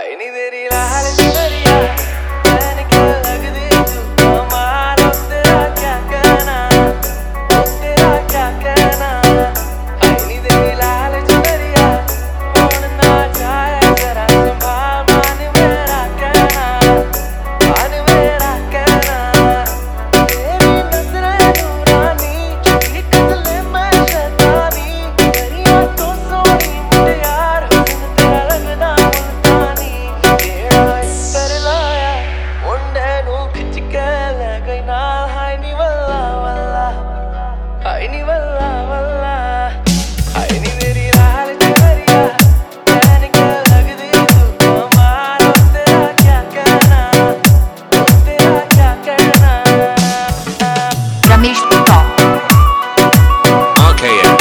आई नी तेरी लाल चुनरिया पहन के लगदी तू कमाल, तेरा क्या कहना, तेरा क्या कहना। आई नी तेरी लाल चुनरिया कौन ना जाए जरा संभाल, मान मेरा कहना, मान मेरा कहना। तेरी नजरें नूरानी चुकी कतले में शैतानी, तेरी आंखों सोनी मुटियार हुस्न तेरा लगदा मुल्तानी। केड़ा इतर लाया मुंडे नू खिच के ले गई नाल, हाय नी वल्ला वल्ला, हाय नी वल्ला वल्ला। हाय नी मेरी लाल चुनरिया पहन के लगदी तू कमाल, तेरा क्या कहना, तेरा क्या कहना। Ramesh Talk. Okay, yeah.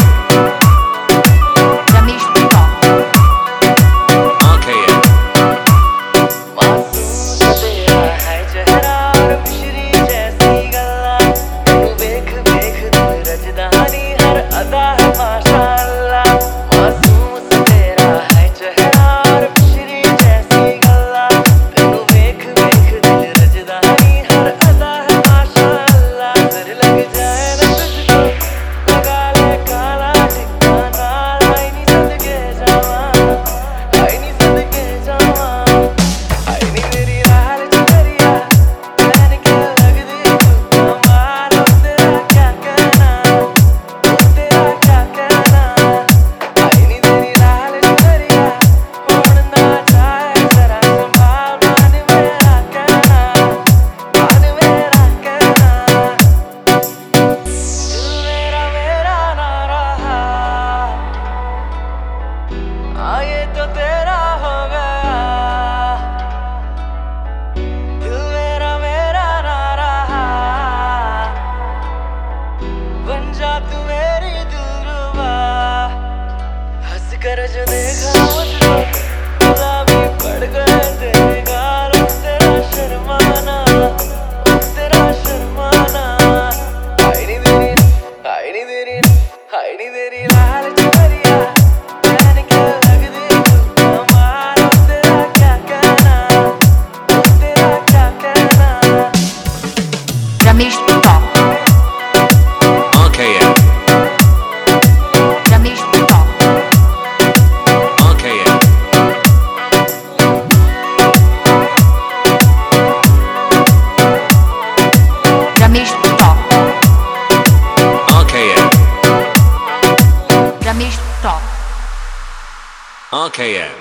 Ramesh Talk. Okay, yeah. मासूम तेरा है चेहरा और मिश्री जैसी गल्ला, तू देख देख दिल रजदा नी हर अदा है माशाअल्लाह। मासूम तेरा है चेहरा और मिश्री जैसी गल्ला, तू देख देख दिल रजदा नी हर अदा है माशाअल्लाह। नजर लग जाए ना तुझको लगा ले काला टिक्का नाल, आई नी सदके जावा, आई नी सदके जावा। आई नी तेरी लाल चुनरिया पहन के लगदी तू कमाल, तेरा क्या कहना, तेरा क्या कहना। आई नी तेरी लाल चुनरिया कौन ना जाए जरा संभाल, मान मेरा कहना, मान मेरा कहना। दिल मेरा मेरा ना रहा, ये तो तेरा हो गया। दिल मेरा ना रहा, बन जा तू मेरी दिलरुबा। हंस कर जो देखा मुझको खुदा भी पड़ गए तेरे गाल, तेरा शर्माना, तेरा शर्माना। आई नी तेरी लाल चुनरिया पहन के लगदी तू कमाल, तेरा क्या कहना, तेरा क्या कहना। Ramesh Talk. Okay, yeah. Ramesh Talk. Okay, yeah. Ramesh Talk. Okay, yeah. Ramesh Talk. Okay, yeah.